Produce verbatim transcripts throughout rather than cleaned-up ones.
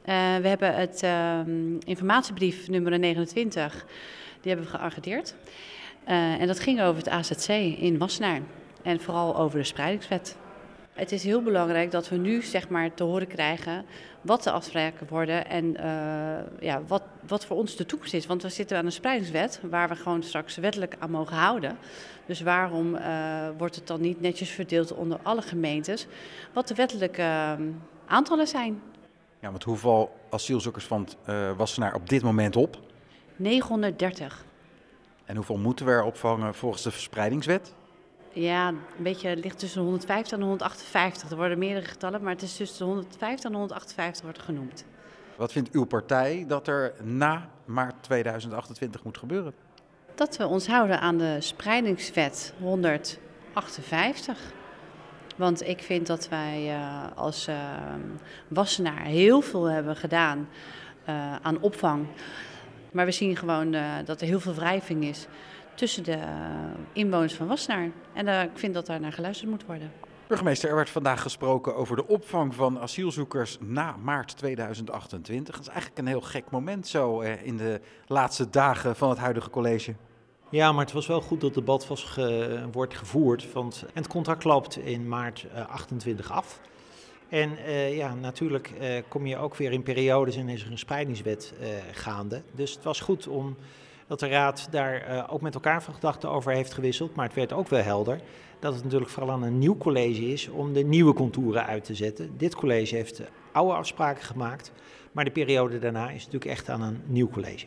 Uh, we hebben het uh, informatiebrief nummer negenentwintig, die hebben we geargedeerd. Uh, en dat ging over het A Z C in Wassenaar en vooral over de spreidingswet. Het is heel belangrijk dat we nu zeg maar te horen krijgen wat de afspraken worden en uh, ja, wat, wat voor ons de toekomst is. Want we zitten aan een spreidingswet waar we gewoon straks wettelijk aan mogen houden. Dus waarom uh, wordt het dan niet netjes verdeeld onder alle gemeentes wat de wettelijke uh, aantallen zijn? Ja, want hoeveel asielzoekers van uh, Wassenaar op dit moment op? negenhonderddertig. En hoeveel moeten we er opvangen volgens de verspreidingswet? Ja, een beetje ligt tussen de honderdvijftig en honderdachtenvijftig. Er worden meerdere getallen, maar het is tussen de honderdvijftig en honderdachtenvijftig wordt genoemd. Wat vindt uw partij dat er na maart tweeduizend achtentwintig moet gebeuren? Dat we ons houden aan de spreidingswet honderdachtenvijftig. Want ik vind dat wij uh, als uh, Wassenaar heel veel hebben gedaan uh, aan opvang. Maar we zien gewoon uh, dat er heel veel wrijving is tussen de uh, inwoners van Wassenaar. En uh, ik vind dat daar naar geluisterd moet worden. Burgemeester, er werd vandaag gesproken over de opvang van asielzoekers na maart tweeduizend achtentwintig. Dat is eigenlijk een heel gek moment zo uh, in de laatste dagen van het huidige college. Ja, maar het was wel goed dat het debat was ge, wordt gevoerd. Want het contract loopt in maart uh, achtentwintig af. En uh, ja, natuurlijk uh, kom je ook weer in periodes en is er een spreidingswet uh, gaande. Dus het was goed om dat de Raad daar uh, ook met elkaar van gedachten over heeft gewisseld. Maar het werd ook wel helder dat het natuurlijk vooral aan een nieuw college is om de nieuwe contouren uit te zetten. Dit college heeft uh, oude afspraken gemaakt, maar de periode daarna is natuurlijk echt aan een nieuw college.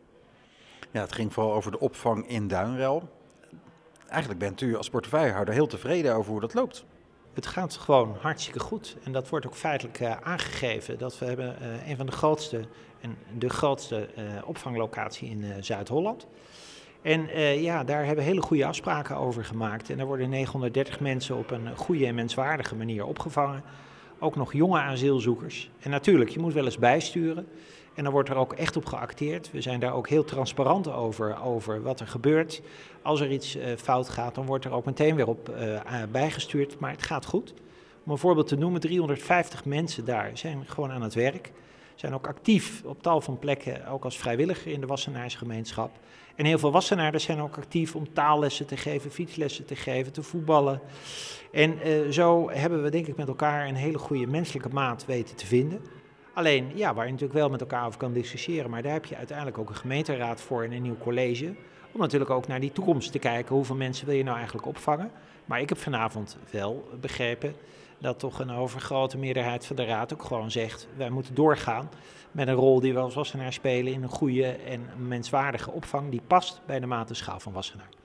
Ja, het ging vooral over de opvang in Duinrel. Eigenlijk bent u als portefeuillehouder heel tevreden over hoe dat loopt. Het gaat gewoon hartstikke goed en dat wordt ook feitelijk uh, aangegeven. Dat we hebben uh, een van de grootste en de grootste uh, opvanglocatie in uh, Zuid-Holland. En uh, ja, daar hebben we hele goede afspraken over gemaakt. En daar worden negenhonderddertig mensen op een goede en menswaardige manier opgevangen. Ook nog jonge asielzoekers. En natuurlijk, je moet wel eens bijsturen. En dan wordt er ook echt op geacteerd. We zijn daar ook heel transparant over, over wat er gebeurt. Als er iets uh, fout gaat, dan wordt er ook meteen weer op uh, bijgestuurd. Maar het gaat goed. Om een voorbeeld te noemen, driehonderdvijftig mensen daar zijn gewoon aan het werk. Zijn ook actief op tal van plekken, ook als vrijwilliger in de Wassenaarsgemeenschap. En heel veel Wassenaarders zijn ook actief om taallessen te geven, fietslessen te geven, te voetballen. En uh, zo hebben we denk ik met elkaar een hele goede menselijke maat weten te vinden. Alleen, ja, waar je natuurlijk wel met elkaar over kan discussiëren, maar daar heb je uiteindelijk ook een gemeenteraad voor en een nieuw college. Om natuurlijk ook naar die toekomst te kijken, hoeveel mensen wil je nou eigenlijk opvangen. Maar ik heb vanavond wel begrepen dat toch een overgrote meerderheid van de raad ook gewoon zegt, wij moeten doorgaan met een rol die we als Wassenaar spelen in een goede en menswaardige opvang die past bij de maat en schaal van Wassenaar.